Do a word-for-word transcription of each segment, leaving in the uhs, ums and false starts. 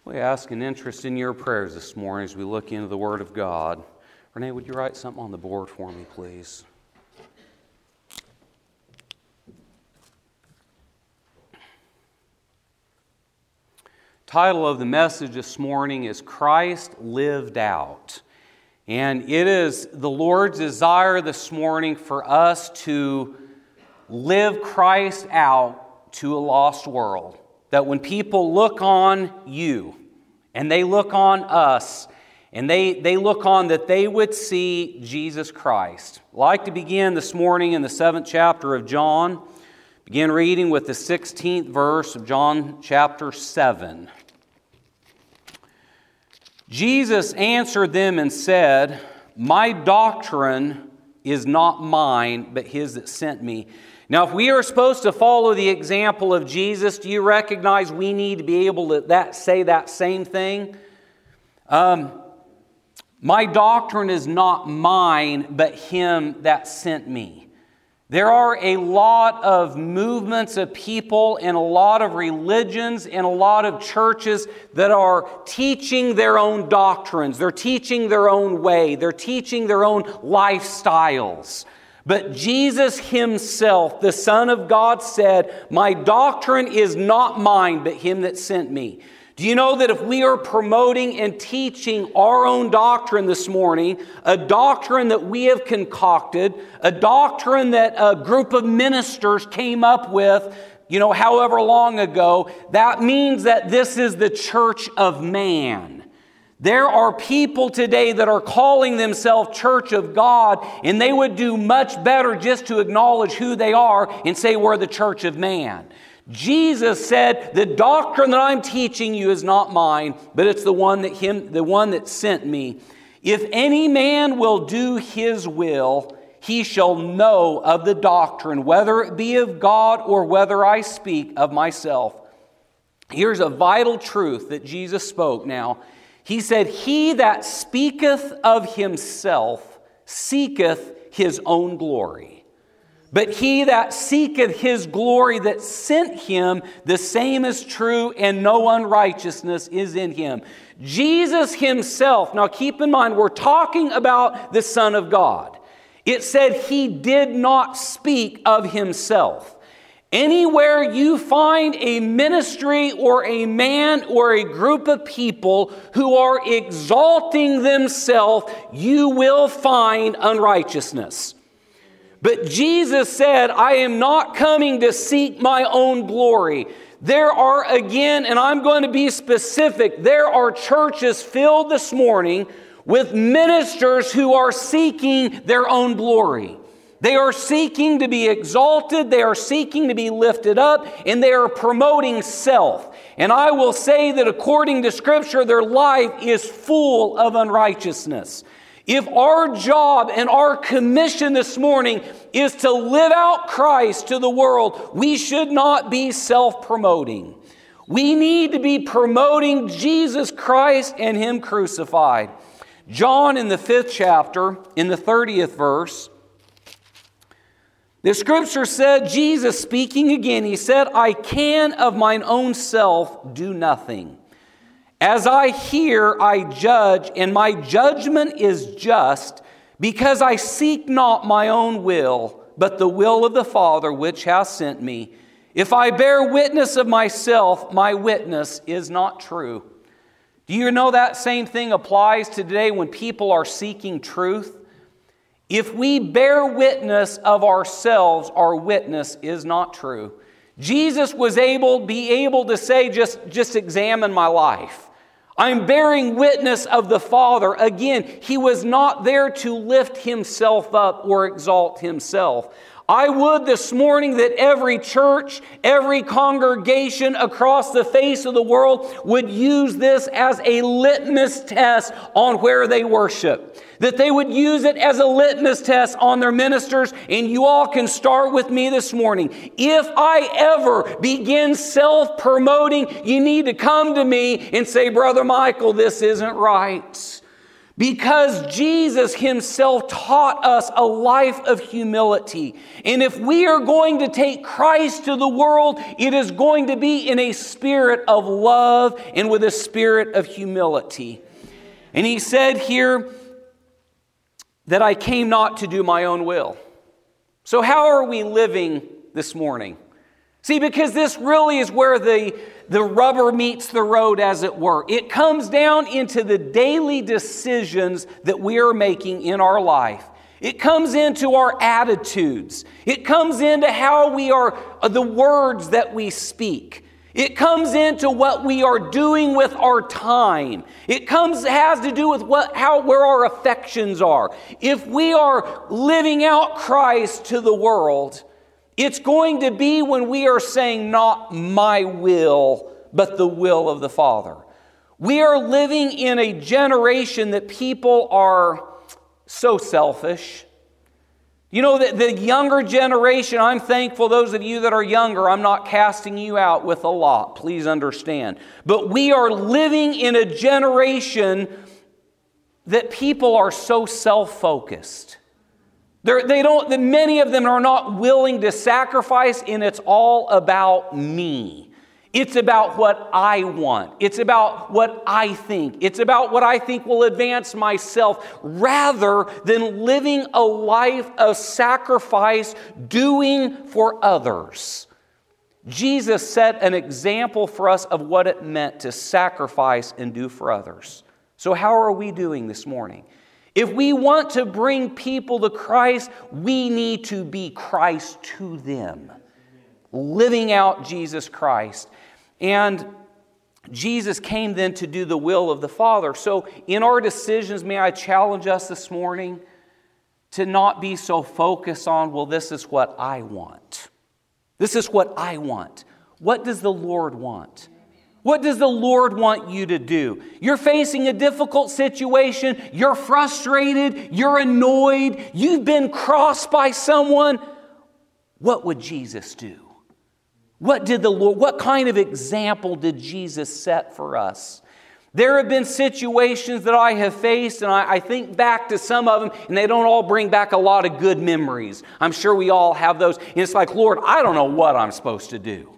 We ask an interest in your prayers this morning as we look into the Word of God. Renee, would you write something on the board for me, please? Title of the message this morning is Christ Lived Out. And it is the Lord's desire this morning for us to live Christ out to a lost world. That when people look on you and they look on us and they, they look on that they would see Jesus Christ. I'd like to begin this morning in the seventh chapter of John. Begin reading with the sixteenth verse of John chapter seven. Jesus answered them and said, "My doctrine is not mine, but His that sent me." Now, if we are supposed to follow the example of Jesus, do you recognize we need to be able to that, say that same thing? Um, My doctrine is not mine, but Him that sent me. There are a lot of movements of people and a lot of religions and a lot of churches that are teaching their own doctrines. They're teaching their own way. They're teaching their own lifestyles. But Jesus Himself, the Son of God, said, "My doctrine is not mine, but Him that sent me." Do you know that if we are promoting and teaching our own doctrine this morning, a doctrine that we have concocted, a doctrine that a group of ministers came up with, you know, however long ago, that means that this is the church of man. There are people today that are calling themselves Church of God, and they would do much better just to acknowledge who they are and say we're the church of man. Jesus said, "The doctrine that I'm teaching you is not mine, but it's the one that him, the one that sent me. If any man will do His will, he shall know of the doctrine, whether it be of God or whether I speak of myself." Here's a vital truth that Jesus spoke now. He said, "He that speaketh of himself seeketh his own glory. But he that seeketh his glory that sent him, the same is true, and no unrighteousness is in him." Jesus Himself, now keep in mind, we're talking about the Son of God. It said He did not speak of Himself. Anywhere you find a ministry or a man or a group of people who are exalting themselves, you will find unrighteousness. But Jesus said, "I am not coming to seek my own glory." There are, again, and I'm going to be specific, there are churches filled this morning with ministers who are seeking their own glory. They are seeking to be exalted, they are seeking to be lifted up, and they are promoting self. And I will say that according to Scripture, their life is full of unrighteousness. If our job and our commission this morning is to live out Christ to the world, we should not be self-promoting. We need to be promoting Jesus Christ and Him crucified. John in the fifth chapter, in the thirtieth verse, the Scripture said, Jesus speaking again, He said, "I can of mine own self do nothing. As I hear, I judge, and my judgment is just, because I seek not my own will, but the will of the Father which hath sent me. If I bear witness of myself, my witness is not true." Do you know that same thing applies to today when people are seeking truth? If we bear witness of ourselves, our witness is not true. Jesus was able, be able to say, just, just examine my life. I'm bearing witness of the Father. Again, He was not there to lift Himself up or exalt Himself. I would this morning that every church, every congregation across the face of the world would use this as a litmus test on where they worship. That they would use it as a litmus test on their ministers. And you all can start with me this morning. If I ever begin self-promoting, you need to come to me and say, "Brother Michael, this isn't right." Because Jesus himself taught us a life of humility. And if we are going to take Christ to the world, it is going to be in a spirit of love and with a spirit of humility. And he said here that I came not to do my own will. So how are we living this morning? See, because this really is where the, the rubber meets the road, as it were. It comes down into the daily decisions that we are making in our life. It comes into our attitudes. It comes into how we are, the words that we speak. It comes into what we are doing with our time. It comes has to do with what how where our affections are. If we are living out Christ to the world, it's going to be when we are saying, not my will, but the will of the Father. We are living in a generation that people are so selfish. You know, the, the younger generation, I'm thankful, those of you that are younger, I'm not casting you out with a lot, please understand. But we are living in a generation that people are so self-focused. They're, they don't, the, many of them are not willing to sacrifice, and it's all about me. It's about what I want. It's about what I think. It's about what I think will advance myself, rather than living a life of sacrifice, doing for others. Jesus set an example for us of what it meant to sacrifice and do for others. So how are we doing this morning? If we want to bring people to Christ, we need to be Christ to them, living out Jesus Christ. And Jesus came then to do the will of the Father. So in our decisions, may I challenge us this morning to not be so focused on, well, this is what I want. This is what I want. What does the Lord want? What does the Lord want you to do? You're facing a difficult situation. You're frustrated. You're annoyed. You've been crossed by someone. What would Jesus do? What did the Lord, what kind of example did Jesus set for us? There have been situations that I have faced, and I, I think back to some of them, and they don't all bring back a lot of good memories. I'm sure we all have those. And it's like, Lord, I don't know what I'm supposed to do.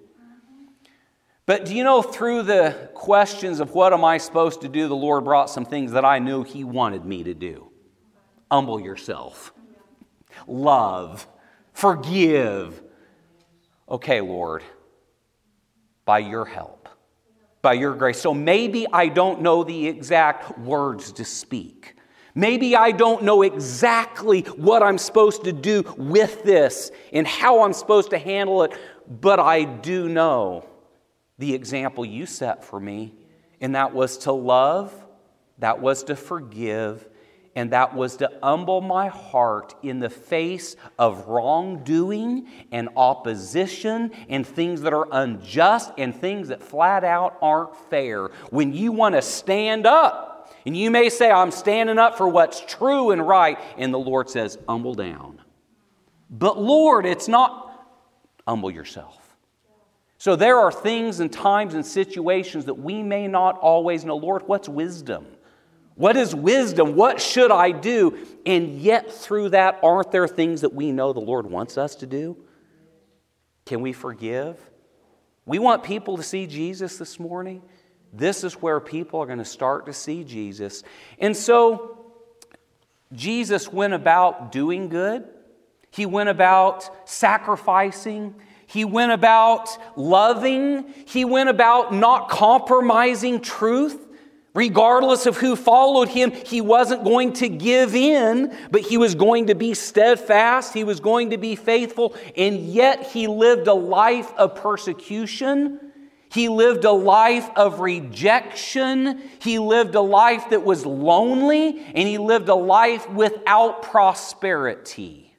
But do you know, through the questions of what am I supposed to do, the Lord brought some things that I knew He wanted me to do. Humble yourself. Love. Forgive. Okay, Lord, by your help, by your grace. So maybe I don't know the exact words to speak. Maybe I don't know exactly what I'm supposed to do with this and how I'm supposed to handle it, but I do know the example you set for me, and that was to love, that was to forgive, and that was to humble my heart in the face of wrongdoing and opposition and things that are unjust and things that flat out aren't fair. When you want to stand up, and you may say, I'm standing up for what's true and right, and the Lord says, humble down. But Lord, it's not, humble yourself. So there are things and times and situations that we may not always know. Lord, what's wisdom? What is wisdom? What should I do? And yet through that, aren't there things that we know the Lord wants us to do? Can we forgive? We want people to see Jesus this morning. This is where people are going to start to see Jesus. And so Jesus went about doing good. He went about sacrificing. He went about loving. He went about not compromising truth. Regardless of who followed him, he wasn't going to give in, but he was going to be steadfast. He was going to be faithful. And yet he lived a life of persecution. He lived a life of rejection. He lived a life that was lonely. And he lived a life without prosperity,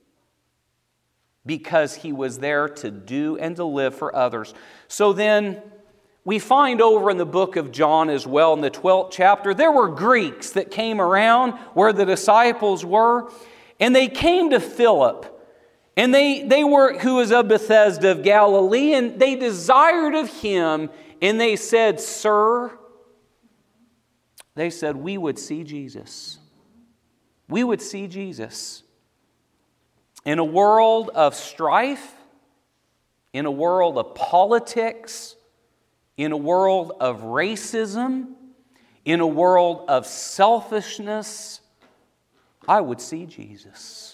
because he was there to do and to live for others. So then, we find over in the book of John as well, in the twelfth chapter, there were Greeks that came around where the disciples were, and they came to Philip, and they, they were, who was of Bethsaida of Galilee, and they desired of him, and they said, Sir, they said, we would see Jesus. we would see Jesus. In a world of strife, in a world of politics, in a world of racism, in a world of selfishness, I would see Jesus.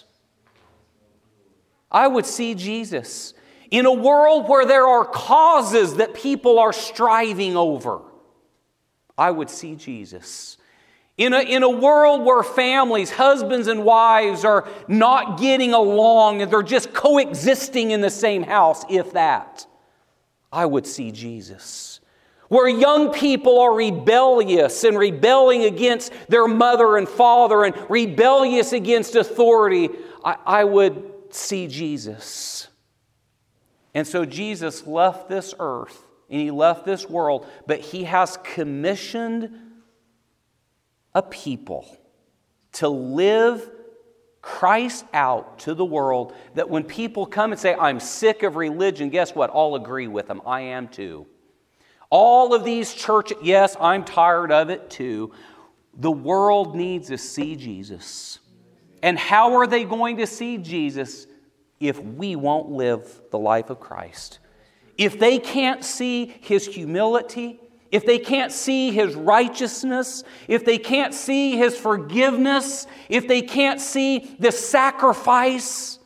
I would see Jesus. In a world where there are causes that people are striving over, I would see Jesus. In a, in a world where families, husbands and wives, are not getting along and they're just coexisting in the same house, if that, I would see Jesus. Where young people are rebellious and rebelling against their mother and father and rebellious against authority, I, I would see Jesus. And so Jesus left this earth and He left this world, but He has commissioned a people to live Christ out to the world, that when people come and say, I'm sick of religion, guess what? I'll agree with them. I am too. All of these churches, yes, I'm tired of it too. The world needs to see Jesus. And how are they going to see Jesus if we won't live the life of Christ? If they can't see His humility, if they can't see His righteousness, if they can't see His forgiveness, if they can't see the sacrifice,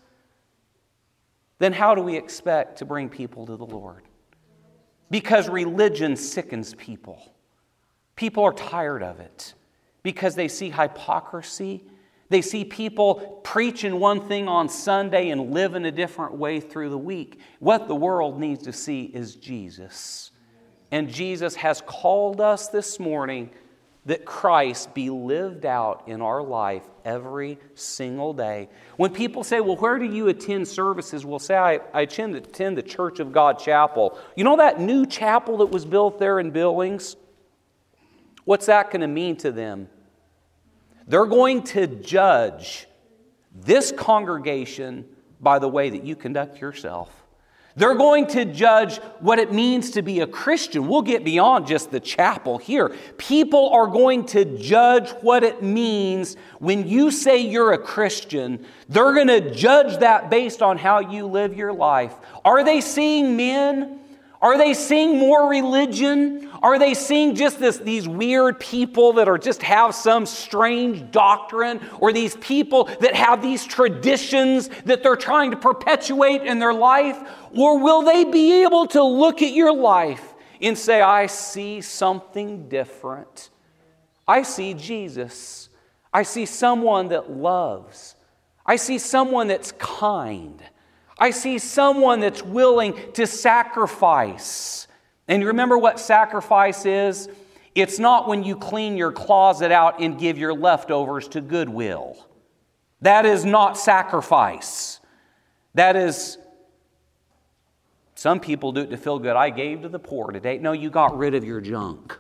then how do we expect to bring people to the Lord? Because religion sickens people. People are tired of it because they see hypocrisy. They see people preaching one thing on Sunday and living a different way through the week. What the world needs to see is Jesus. And Jesus has called us this morning that Christ be lived out in our life every single day. When people say, well, where do you attend services? We'll say, I, I attend, attend the Church of God Chapel. You know that new chapel that was built there in Billings? What's that going to mean to them? They're going to judge this congregation by the way that you conduct yourself. They're going to judge what it means to be a Christian. We'll get beyond just the chapel here. People are going to judge what it means when you say you're a Christian. They're going to judge that based on how you live your life. Are they seeing men? Are they seeing more religion? Are they seeing just this, these weird people that are just have some strange doctrine? Or these people that have these traditions that they're trying to perpetuate in their life? Or will they be able to look at your life and say, I see something different. I see Jesus. I see someone that loves. I see someone that's kind. I see someone that's willing to sacrifice. And you remember what sacrifice is? It's not when you clean your closet out and give your leftovers to Goodwill. That is not sacrifice. That is, some people do it to feel good. I gave to the poor today. No, you got rid of your junk.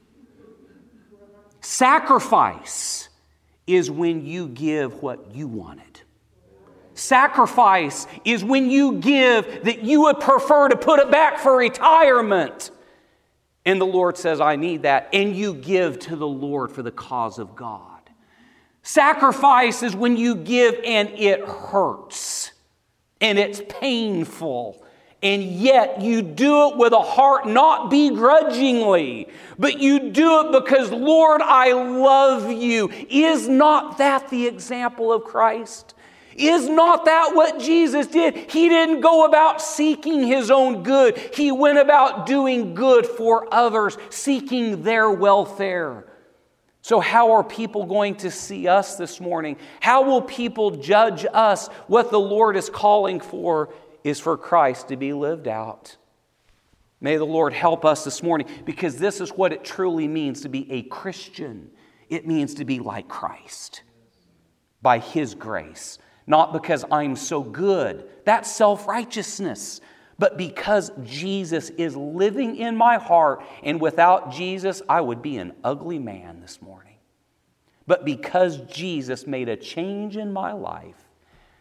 Sacrifice is when you give what you wanted. Sacrifice is when you give that you would prefer to put it back for retirement. And the Lord says, I need that. And you give to the Lord for the cause of God. Sacrifice is when you give and it hurts. And it's painful. And yet you do it with a heart not begrudgingly. But you do it because, Lord, I love you. Is not that the example of Christ? Is not that what Jesus did? He didn't go about seeking His own good. He went about doing good for others, seeking their welfare. So how are people going to see us this morning? How will people judge us? What the Lord is calling for is for Christ to be lived out. May the Lord help us this morning, because this is what it truly means to be a Christian. It means to be like Christ by His grace. Not because I'm so good. That's self-righteousness. But because Jesus is living in my heart, and without Jesus, I would be an ugly man this morning. But because Jesus made a change in my life,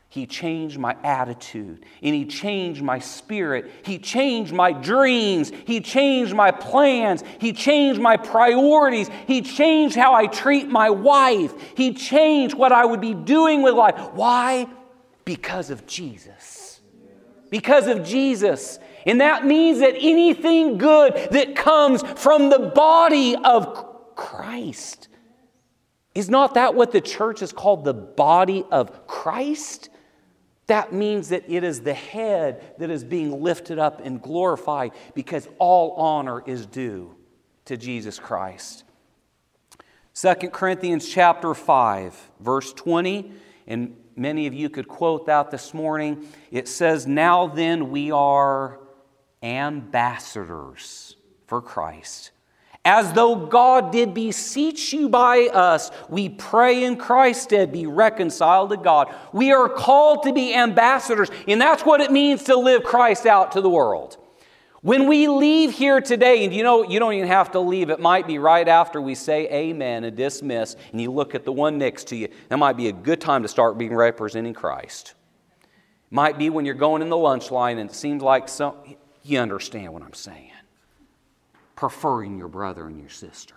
He changed my attitude, and He changed my spirit. He changed my dreams. He changed my plans. He changed my priorities. He changed how I treat my wife. He changed what I would be doing with life. Why? Because of Jesus. Because of Jesus. And that means that anything good that comes from the body of Christ, is not that what the church is called, the body of Christ? That means that it is the head that is being lifted up and glorified because all honor is due to Jesus Christ. Second Corinthians chapter five, verse twenty, and many of you could quote that this morning. It says, "Now then we are ambassadors for Christ. As though God did beseech you by us, we pray in Christ's stead, be reconciled to God." We are called to be ambassadors, and that's what it means to live Christ out to the world. When we leave here today, and you know, you don't even have to leave. It might be right after we say amen and dismiss, and you look at the one next to you. That might be a good time to start being representing Christ. It might be when you're going in the lunch line, and it seems like some, you understand what I'm saying. Preferring your brother and your sister.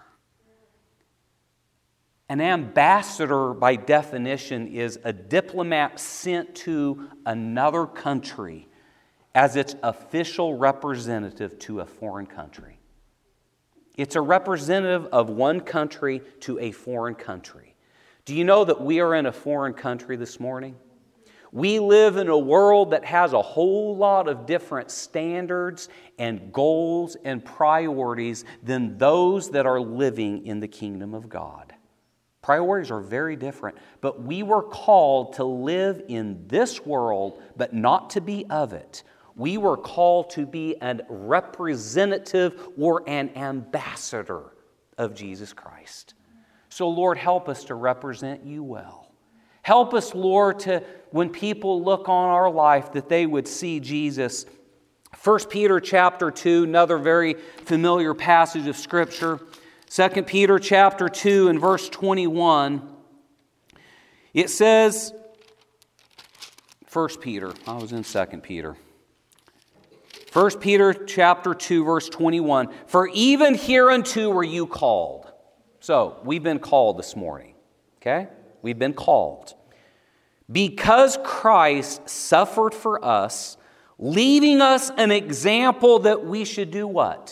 An ambassador, by definition, is a diplomat sent to another country as its official representative to a foreign country. It's a representative of one country to a foreign country. Do you know that we are in a foreign country this morning? We live in a world that has a whole lot of different standards and goals and priorities than those that are living in the kingdom of God. Priorities are very different, but we were called to live in this world, but not to be of it. We were called to be a representative or an ambassador of Jesus Christ. So, Lord, help us to represent you well. Help us, Lord, to, when people look on our life, that they would see Jesus. First Peter chapter two, another very familiar passage of Scripture. Second Peter chapter two and verse twenty-one. It says, First Peter, I was in Second Peter. First Peter chapter two, verse twenty-one. "For even hereunto were you called." So, we've been called this morning. Okay? We've been called. "Because Christ suffered for us, leaving us an example that we should do what?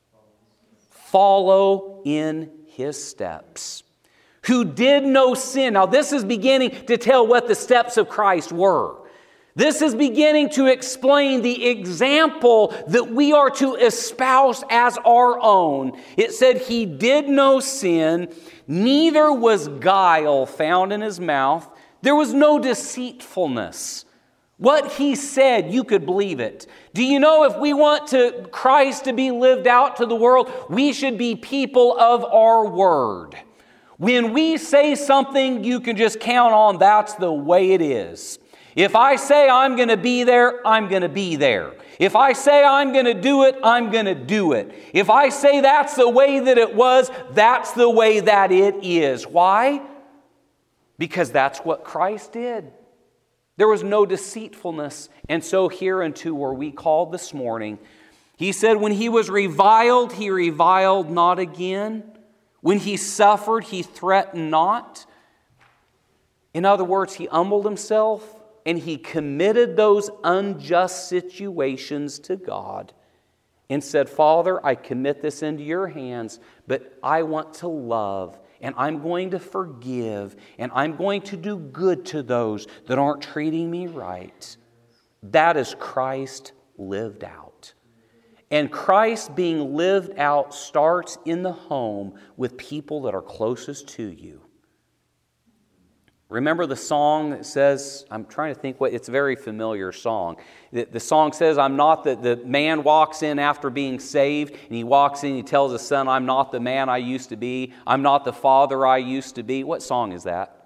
Follow in His steps. Who did no sin." Now this is beginning to tell what the steps of Christ were. This is beginning to explain the example that we are to espouse as our own. It said, "He did no sin, neither was guile found in His mouth." There was no deceitfulness. What He said, you could believe it. Do you know, if we want to Christ to be lived out to the world, we should be people of our word. When we say something, you can just count on that's the way it is. If I say I'm going to be there, I'm going to be there. If I say I'm going to do it, I'm going to do it. If I say that's the way that it was, that's the way that it is. Why? Because that's what Christ did. There was no deceitfulness. And so hereunto were we called this morning. He said, when He was reviled, He reviled not again. When He suffered, He threatened not. In other words, He humbled Himself and He committed those unjust situations to God and said, "Father, I commit this into your hands, but I want to love, and I'm going to forgive, and I'm going to do good to those that aren't treating me right." That is Christ lived out. And Christ being lived out starts in the home with people that are closest to you. Remember the song that says, I'm trying to think what, it's a very familiar song. The, the song says, I'm not the, the man walks in after being saved, and he walks in, he tells his son, I'm not the man I used to be. I'm not the father I used to be. What song is that?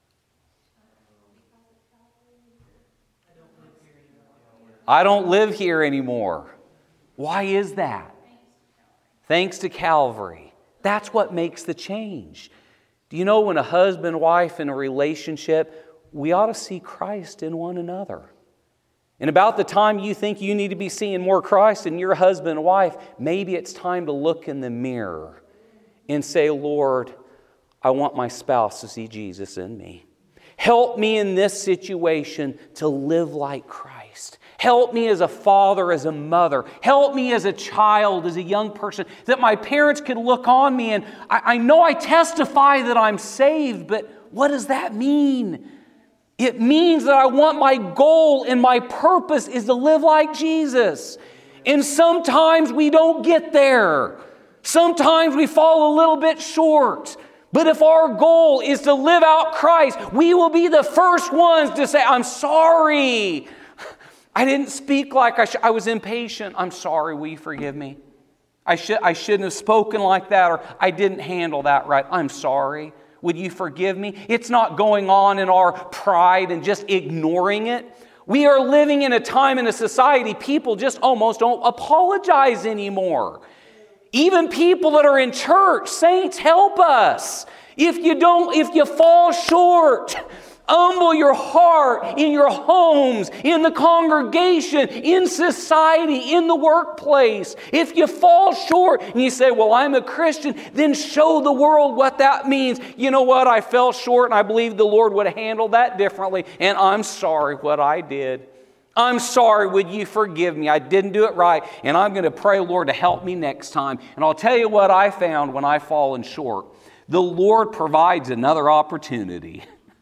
I don't live here anymore. Why is that? Thanks to Calvary. That's what makes the change. Do you know when a husband and wife in a relationship, we ought to see Christ in one another. And about the time you think you need to be seeing more Christ in your husband and wife, maybe it's time to look in the mirror and say, Lord, I want my spouse to see Jesus in me. Help me in this situation to live like Christ. Help me as a father, as a mother. Help me as a child, as a young person, that my parents could look on me and I, I know I testify that I'm saved, but what does that mean? It means that I want my goal and my purpose is to live like Jesus. And sometimes we don't get there. Sometimes we fall a little bit short. But if our goal is to live out Christ, we will be the first ones to say, I'm sorry. I didn't speak like I should. I was impatient. I'm sorry. Will you forgive me? I, should, I shouldn't have spoken like that, or I didn't handle that right. I'm sorry. Would you forgive me? It's not going on in our pride and just ignoring it. We are living in a time in a society, people just almost don't apologize anymore. Even people that are in church, saints, help us. If you don't, if you fall short, humble your heart in your homes, in the congregation, in society, in the workplace. If you fall short and you say, well, I'm a Christian, then show the world what that means. You know what? I fell short and I believe the Lord would have handled that differently. And I'm sorry what I did. I'm sorry, would you forgive me? I didn't do it right. And I'm going to pray, Lord, to help me next time. And I'll tell you what I found when I've fallen short. The Lord provides another opportunity.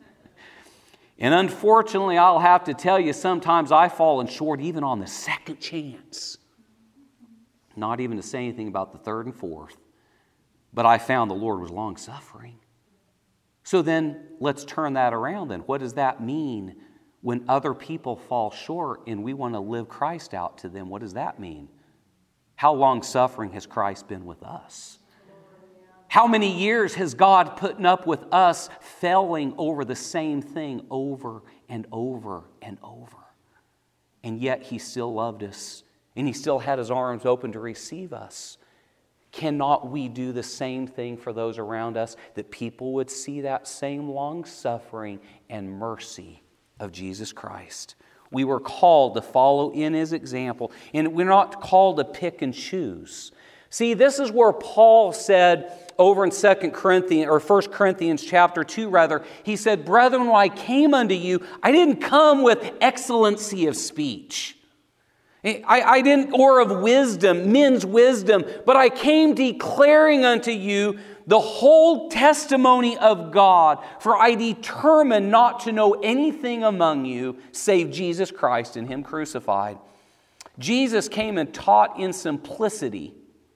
And unfortunately, I'll have to tell you, sometimes I've fallen short even on the second chance. Not even to say anything about the third and fourth. But I found the Lord was long-suffering. So then, let's turn that around then. What does that mean when other people fall short and we want to live Christ out to them? What does that mean? How long-suffering has Christ been with us? How many years has God put up with us failing over the same thing over and over and over? And yet He still loved us, and He still had His arms open to receive us. Cannot we do the same thing for those around us, that people would see that same long-suffering and mercy of Jesus Christ? We were called to follow in His example, and we're not called to pick and choose. See, this is where Paul said over in Second Corinthians or First Corinthians chapter two, rather, he said, "Brethren, when I came unto you, I didn't come with excellency of speech. I, I didn't, or of wisdom, men's wisdom, but I came declaring unto you the whole testimony of God, for I determined not to know anything among you save Jesus Christ and Him crucified." Jesus came and taught in simplicity,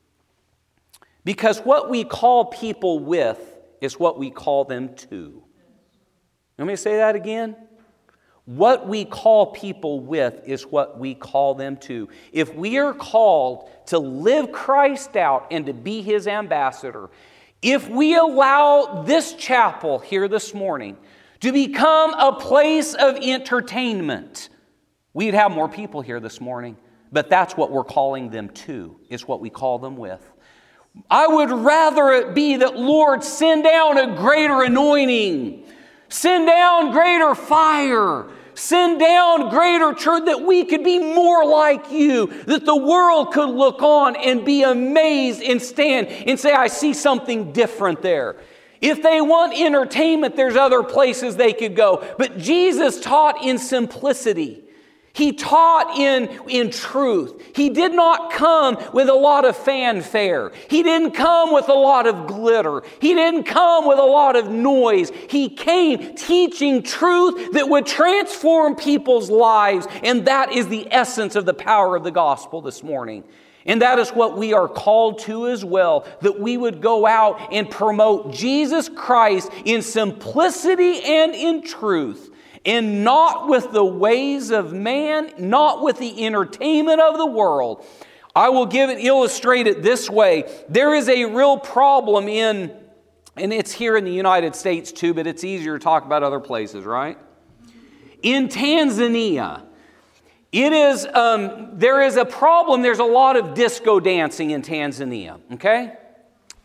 because what we call people with is what we call them to. Let me say that again. What we call people with is what we call them to. If we are called to live Christ out and to be His ambassador, if we allow this chapel here this morning to become a place of entertainment, we'd have more people here this morning. But that's what we're calling them to. It's what we call them with. I would rather it be that, Lord, send down a greater anointing. Send down greater fire. Send down greater church, that we could be more like you. That the world could look on and be amazed and stand and say, I see something different there. If they want entertainment, there's other places they could go. But Jesus taught in simplicity. He taught in, in truth. He did not come with a lot of fanfare. He didn't come with a lot of glitter. He didn't come with a lot of noise. He came teaching truth that would transform people's lives. And that is the essence of the power of the gospel this morning. And that is what we are called to as well, that we would go out and promote Jesus Christ in simplicity and in truth. And not with the ways of man, not with the entertainment of the world. I will give it, illustrate it this way. There is a real problem in, and it's here in the United States too, but it's easier to talk about other places, right? In Tanzania, it is, um, there is a problem. There's a lot of disco dancing in Tanzania, okay?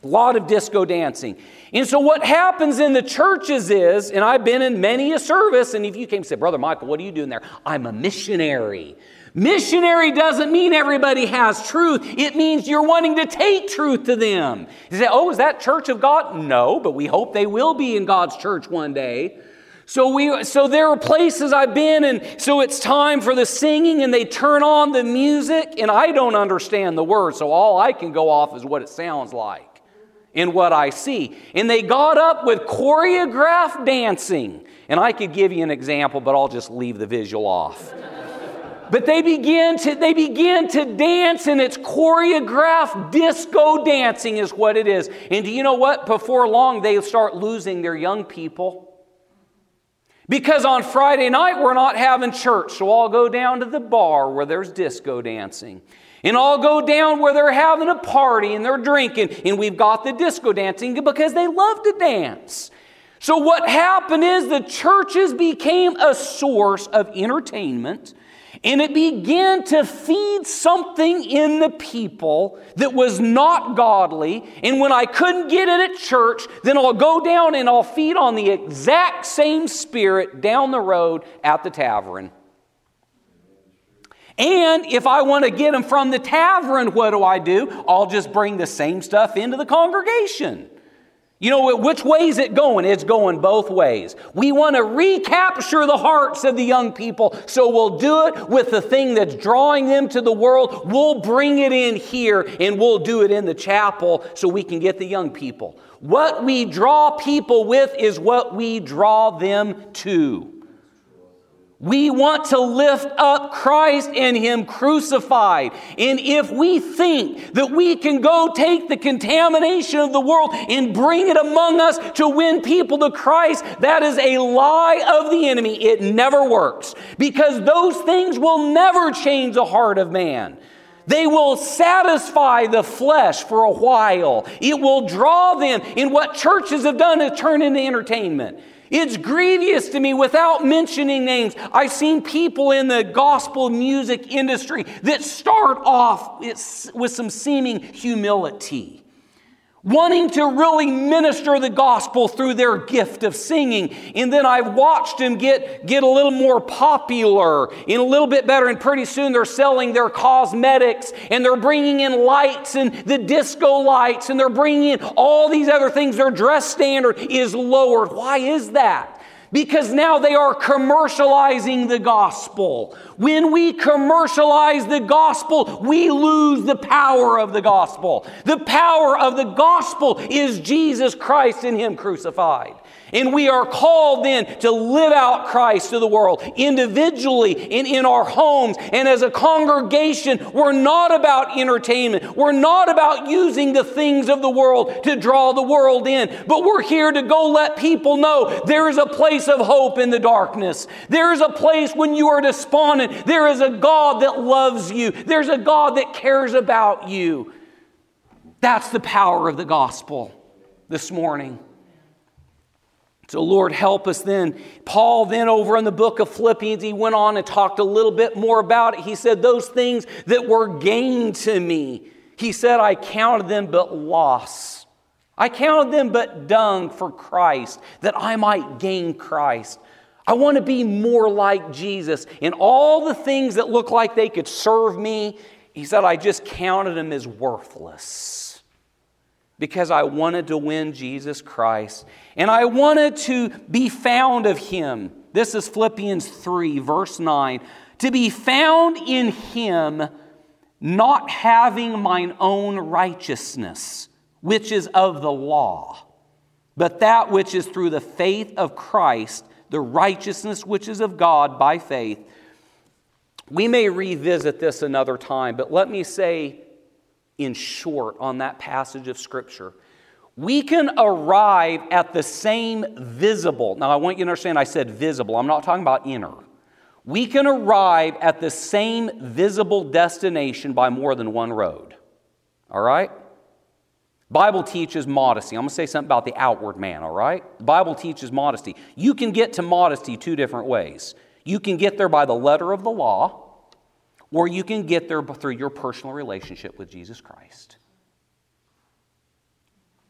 A lot of disco dancing. And so what happens in the churches is, and I've been in many a service, and if you came and said, Brother Michael, what are you doing there? I'm a missionary. Missionary doesn't mean everybody has truth. It means you're wanting to take truth to them. You say, oh, is that Church of God? No, but we hope they will be in God's church one day. So we, so there are places I've been, and so it's time for the singing, and they turn on the music, and I don't understand the words, so all I can go off is what it sounds like and what I see. And they got up with choreographed dancing, and I could give you an example, but I'll just leave the visual off. But they begin to they begin to dance, and it's choreographed disco dancing is what it is. And do you know what? Before long, they start losing their young people. Because on Friday night, we're not having church, so I'll go down to the bar where there's disco dancing. And I'll go down where they're having a party and they're drinking, and we've got the disco dancing because they love to dance. So what happened is the churches became a source of entertainment, and it began to feed something in the people that was not godly. And when I couldn't get it at church, then I'll go down and I'll feed on the exact same spirit down the road at the tavern. And if I want to get them from the tavern, what do I do? I'll just bring the same stuff into the congregation. You know, which way is it going? It's going both ways. We want to recapture the hearts of the young people, so we'll do it with the thing that's drawing them to the world. We'll bring it in here, and we'll do it in the chapel so we can get the young people. What we draw people with is what we draw them to. We want to lift up Christ and Him crucified. And if we think that we can go take the contamination of the world and bring it among us to win people to Christ, that is a lie of the enemy. It never works. Because those things will never change the heart of man. They will satisfy the flesh for a while. It will draw them. And what churches have done is turn into entertainment. It's grievous to me, without mentioning names. I've seen people in the gospel music industry that start off with some seeming humility, wanting to really minister the gospel through their gift of singing. And then I've watched them get, get a little more popular and a little bit better. And pretty soon they're selling their cosmetics, and they're bringing in lights and the disco lights, and they're bringing in all these other things. Their dress standard is lowered. Why is that? Because now they are commercializing the gospel. When we commercialize the gospel, we lose the power of the gospel. The power of the gospel is Jesus Christ and Him crucified. And we are called then to live out Christ to the world, individually and in our homes. And as a congregation, we're not about entertainment. We're not about using the things of the world to draw the world in. But we're here to go let people know there is a place of hope in the darkness. There is a place when you are despondent. There is a God that loves you. There's a God that cares about you. That's the power of the gospel this morning. So Lord, help us then. Paul then over in the book of Philippians, he went on and talked a little bit more about it. He said, those things that were gain to me, he said, I counted them but loss. I counted them but dung for Christ, that I might gain Christ. I want to be more like Jesus. And all the things that look like they could serve me, he said, I just counted them as worthless. Because I wanted to win Jesus Christ. And I wanted to be found of Him. This is Philippians three, verse nine. To be found in Him, not having mine own righteousness, which is of the law, but that which is through the faith of Christ, the righteousness which is of God by faith. We may revisit this another time, but let me say, in short, on that passage of Scripture, we can arrive at the same visible. Now, I want you to understand I said visible. I'm not talking about inner. We can arrive at the same visible destination by more than one road. All right? Bible teaches modesty. I'm going to say something about the outward man, all right? The Bible teaches modesty. You can get to modesty two different ways. You can get there by the letter of the law, or you can get there through your personal relationship with Jesus Christ.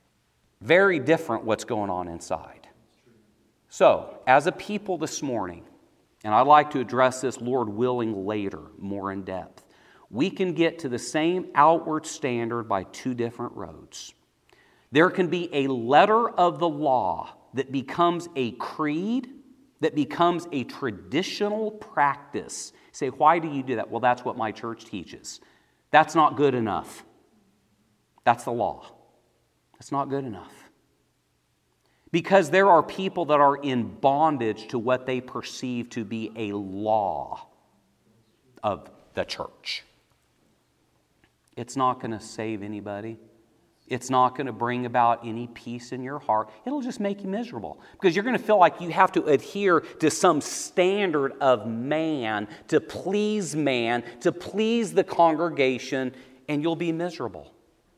Very different what's going on inside. So, as a people this morning, and I'd like to address this, Lord willing, later, more in depth, we can get to the same outward standard by two different roads. There can be a letter of the law that becomes a creed, that becomes a traditional practice. You say, why do you do that? Well, that's what my church teaches. That's not good enough. That's the law. That's not good enough. Because there are people that are in bondage to what they perceive to be a law of the church. It's not going to save anybody. It's not going to bring about any peace in your heart. It'll just make you miserable because you're going to feel like you have to adhere to some standard of man to please man, to please the congregation, and you'll be miserable.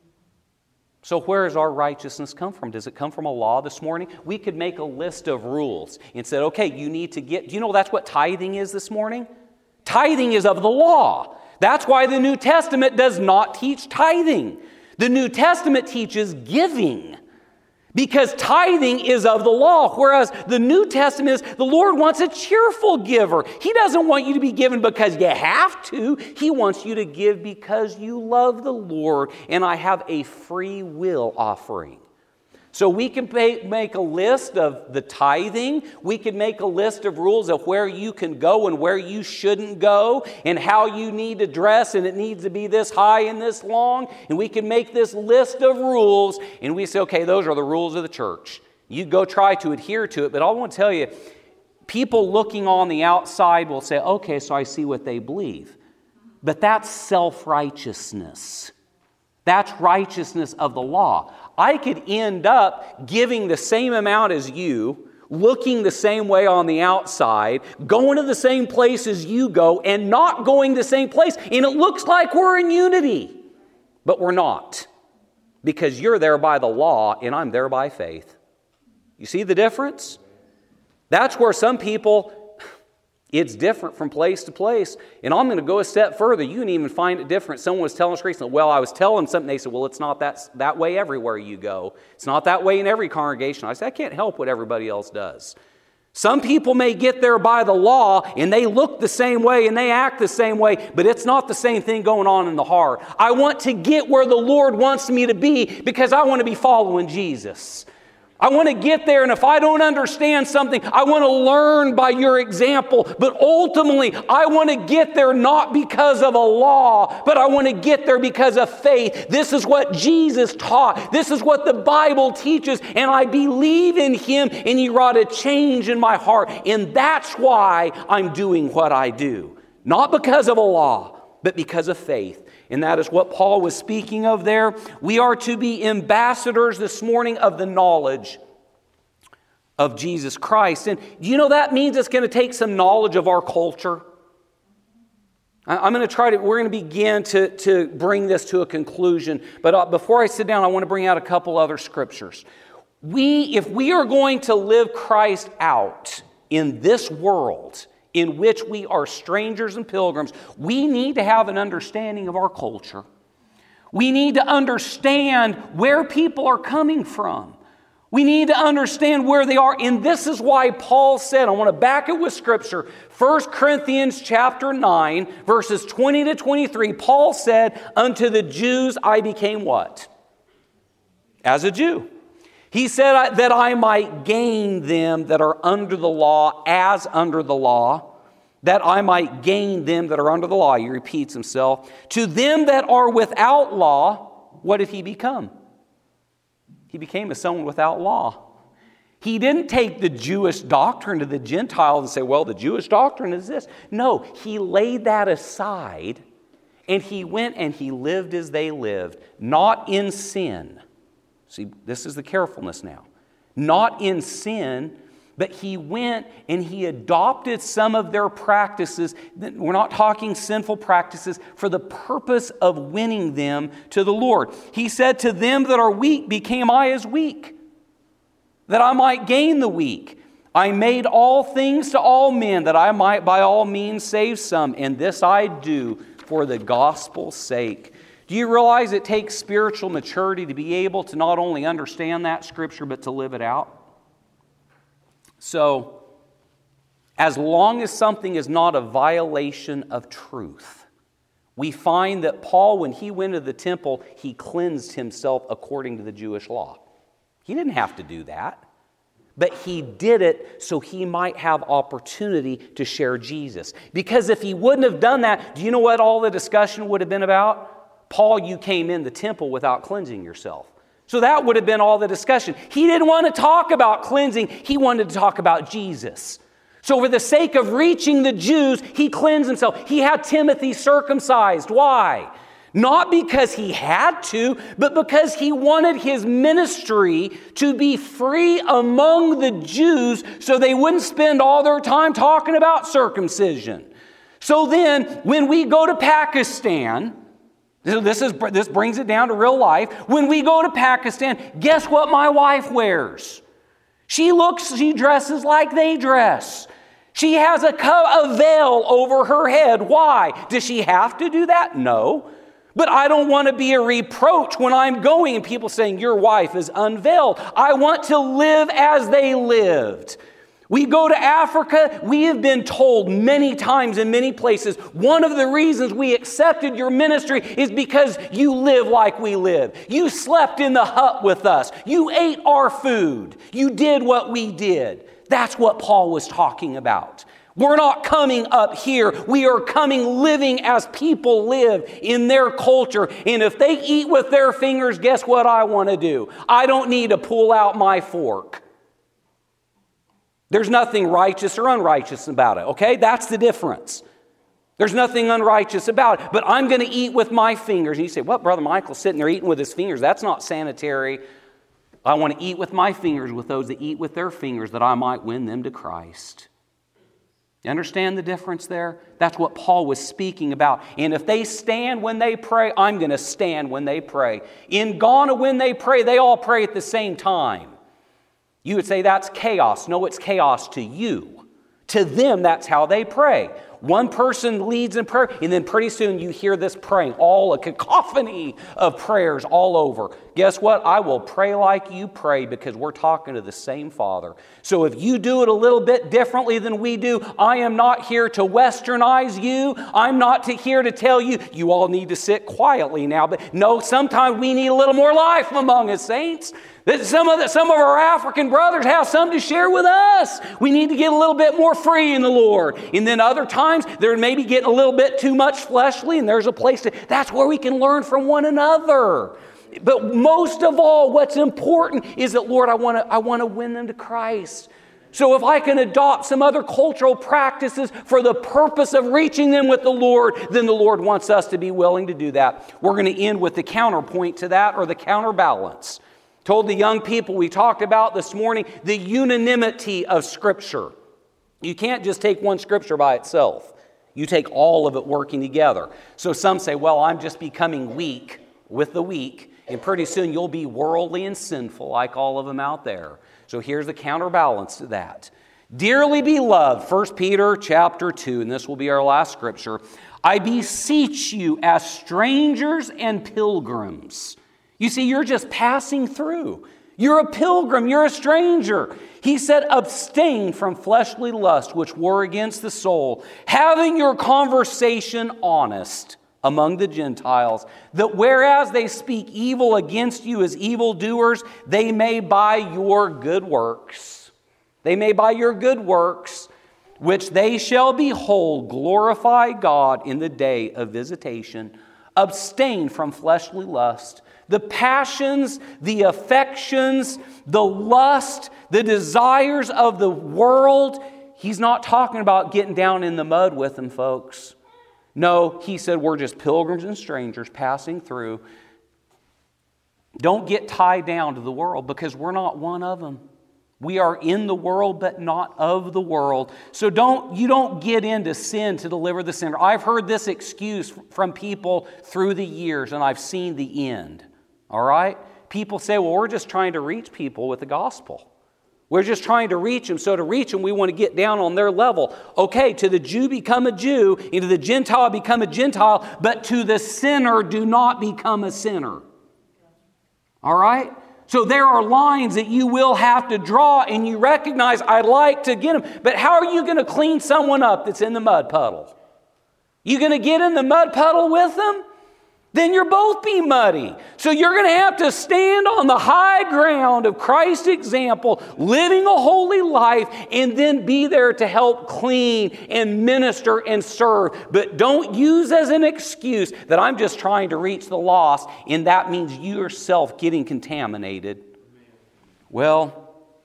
So where does our righteousness come from? Does it come from a law this morning? We could make a list of rules and say, okay, you need to get... Do you know that's what tithing is this morning? Tithing is of the law. That's why the New Testament does not teach tithing. The New Testament teaches giving. Because tithing is of the law, whereas the New Testament is the Lord wants a cheerful giver. He doesn't want you to be given because you have to. He wants you to give because you love the Lord, and I have a free will offering. So we can pay, make a list of the tithing. We can make a list of rules of where you can go and where you shouldn't go and how you need to dress, and it needs to be this high and this long. And we can make this list of rules and we say, okay, those are the rules of the church. You go try to adhere to it. But I want to tell you, people looking on the outside will say, okay, so I see what they believe. But that's self-righteousness. That's righteousness of the law. I could end up giving the same amount as you, looking the same way on the outside, going to the same place as you go, and not going the same place. And it looks like we're in unity. But we're not. Because you're there by the law, and I'm there by faith. You see the difference? That's where some people... It's different from place to place. And I'm going to go a step further. You can even find it different. Someone was telling us recently, well, I was telling something. They said, well, it's not that, that way everywhere you go. It's not that way in every congregation. I said, I can't help what everybody else does. Some people may get there by the law, and they look the same way, and they act the same way, but it's not the same thing going on in the heart. I want to get where the Lord wants me to be because I want to be following Jesus. I want to get there, and if I don't understand something, I want to learn by your example. But ultimately, I want to get there not because of a law, but I want to get there because of faith. This is what Jesus taught. This is what the Bible teaches, and I believe in Him, and He wrought a change in my heart. And that's why I'm doing what I do. Not because of a law, but because of faith. And that is what Paul was speaking of there. We are to be ambassadors this morning of the knowledge of Jesus Christ. And do you know that means it's going to take some knowledge of our culture? I'm going to try to, we're going to begin to, to bring this to a conclusion. But before I sit down, I want to bring out a couple other scriptures. We, if we are going to live Christ out in this world, in which we are strangers and pilgrims, we need to have an understanding of our culture. We need to understand where people are coming from. We need to understand where they are. And this is why Paul said, I want to back it with Scripture, First Corinthians chapter nine, verses twenty to twenty-three, Paul said, unto the Jews I became what? As a Jew. He said that I might gain them that are under the law as under the law, that I might gain them that are under the law. He repeats himself. To them that are without law, what did he become? He became a someone without law. He didn't take the Jewish doctrine to the Gentiles and say, well, the Jewish doctrine is this. No, he laid that aside and he went and he lived as they lived, not in sin. See, this is the carefulness now. Not in sin, but he went and he adopted some of their practices. We're not talking sinful practices for the purpose of winning them to the Lord. He said, to them that are weak became I as weak, that I might gain the weak. I made all things to all men, that I might by all means save some. And this I do for the gospel's sake, Do you realize it takes spiritual maturity to be able to not only understand that Scripture, but to live it out? So, as long as something is not a violation of truth, we find that Paul, when he went to the temple, he cleansed himself according to the Jewish law. He didn't have to do that, but he did it so he might have opportunity to share Jesus. Because if he wouldn't have done that, do you know what all the discussion would have been about? Paul, you came in the temple without cleansing yourself. So that would have been all the discussion. He didn't want to talk about cleansing. He wanted to talk about Jesus. So for the sake of reaching the Jews, he cleansed himself. He had Timothy circumcised. Why? Not because he had to, but because he wanted his ministry to be free among the Jews so they wouldn't spend all their time talking about circumcision. So then, when we go to Pakistan, this, is, this brings it down to real life. When we go to Pakistan, guess what my wife wears? She looks, she dresses like they dress. She has a, co- a veil over her head. Why? Does she have to do that? No. But I don't want to be a reproach when I'm going and people saying, your wife is unveiled. I want to live as they lived. We go to Africa, we have been told many times in many places, one of the reasons we accepted your ministry is because you live like we live. You slept in the hut with us. You ate our food. You did what we did. That's what Paul was talking about. We're not coming up here. We are coming living as people live in their culture. And if they eat with their fingers, guess what I want to do? I don't need to pull out my fork. There's nothing righteous or unrighteous about it, okay? That's the difference. There's nothing unrighteous about it. But I'm going to eat with my fingers. And you say, well, Brother Michael's sitting there eating with his fingers. That's not sanitary. I want to eat with my fingers with those that eat with their fingers that I might win them to Christ. You understand the difference there? That's what Paul was speaking about. And if they stand when they pray, I'm going to stand when they pray. In Ghana, when they pray, they all pray at the same time. You would say that's chaos. No, it's chaos to you. To them, that's how they pray. One person leads in prayer, and then pretty soon you hear this praying, all a cacophony of prayers all over. Guess what? I will pray like you pray because we're talking to the same Father. So if you do it a little bit differently than we do, I am not here to westernize you. I'm not to, here to tell you, you all need to sit quietly now. But no, sometimes we need a little more life among us, saints. Some of, the, some of our African brothers have some to share with us. We need to get a little bit more free in the Lord. And then other times, they're maybe getting a little bit too much fleshly, and there's a place to, that's where we can learn from one another. But most of all, what's important is that, Lord, I want to I want to win them to Christ. So if I can adopt some other cultural practices for the purpose of reaching them with the Lord, then the Lord wants us to be willing to do that. We're going to end with the counterpoint to that, or the counterbalance. Told the young people we talked about this morning, the unanimity of Scripture. You can't just take one Scripture by itself. You take all of it working together. So some say, well, I'm just becoming weak with the weak, and pretty soon you'll be worldly and sinful like all of them out there. So here's the counterbalance to that. Dearly beloved, First Peter chapter two, and this will be our last Scripture, I beseech you as strangers and pilgrims. You see, you're just passing through. You're a pilgrim. You're a stranger. He said, abstain from fleshly lust, which war against the soul, having your conversation honest among the Gentiles, that whereas they speak evil against you as evildoers, they may by your good works, they may by your good works, which they shall behold, glorify God in the day of visitation. Abstain from fleshly lust. The passions, the affections, the lust, the desires of the world. He's not talking about getting down in the mud with them, folks. No, he said we're just pilgrims and strangers passing through. Don't get tied down to the world because we're not one of them. We are in the world, but not of the world. So don't you don't get into sin to deliver the sinner. I've heard this excuse from people through the years, and I've seen the end. All right? People say, well, we're just trying to reach people with the gospel. We're just trying to reach them. So to reach them, we want to get down on their level. Okay, to the Jew become a Jew, and to the Gentile become a Gentile, but to the sinner do not become a sinner. All right? So there are lines that you will have to draw, and you recognize, I'd like to get them. But how are you going to clean someone up that's in the mud puddle? You going to get in the mud puddle with them? Then you're both be muddy. So you're going to have to stand on the high ground of Christ's example, living a holy life, and then be there to help clean and minister and serve. But don't use as an excuse that I'm just trying to reach the lost, and that means you yourself getting contaminated. Well,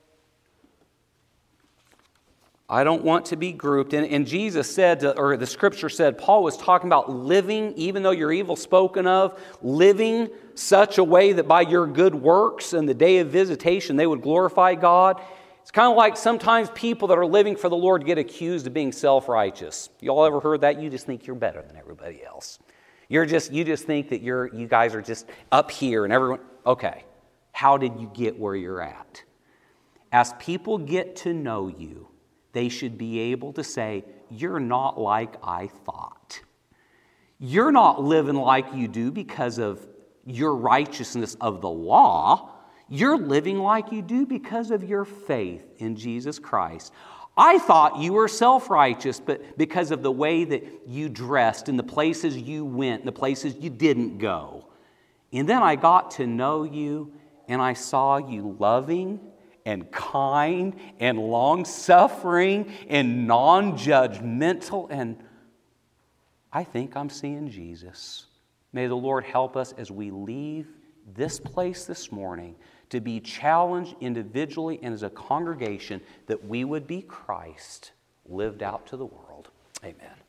I don't want to be grouped. And, and Jesus said, to, or the Scripture said, Paul was talking about living, even though you're evil spoken of, living such a way that by your good works and the day of visitation they would glorify God. It's kind of like sometimes people that are living for the Lord get accused of being self-righteous. You all ever heard that? You just think you're better than everybody else. You're just, you just think that you're, you guys are just up here and everyone. Okay, how did you get where you're at? As people get to know you, they should be able to say, you're not like I thought. You're not living like you do because of your righteousness of the law. You're living like you do because of your faith in Jesus Christ. I thought you were self-righteous, but because of the way that you dressed and the places you went and the places you didn't go. And then I got to know you, and I saw you loving and kind and long-suffering and non-judgmental, and I think I'm seeing Jesus. May the Lord help us as we leave this place this morning to be challenged individually and as a congregation that we would be Christ lived out to the world. Amen.